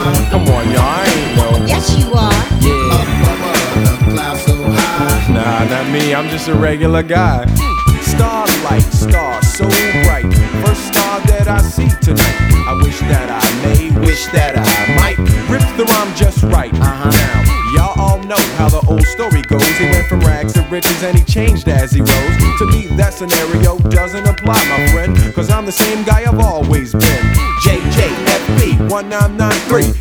Come on, y'all, I ain't know. Yes, you are. Yeah. Fly so high. Nah, not me, I'm just a regular guy. Starlight, star so bright. First star that I see tonight. I wish that I may, wish that I might rip the rhyme just right. Now, y'all all know how the old story goes. He went from rags to riches and he changed as he rose. To me, that scenario doesn't apply, my friend, cause I'm the same guy I've always been. JJFB 1993.